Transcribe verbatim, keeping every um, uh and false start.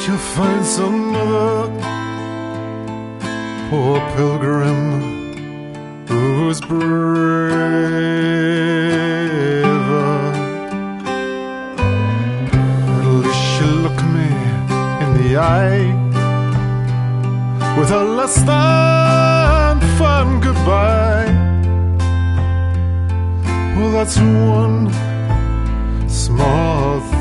she'll find some other poor pilgrim who's braver. At least she'll look me in the eye with a less than fun goodbye. Well, that's one small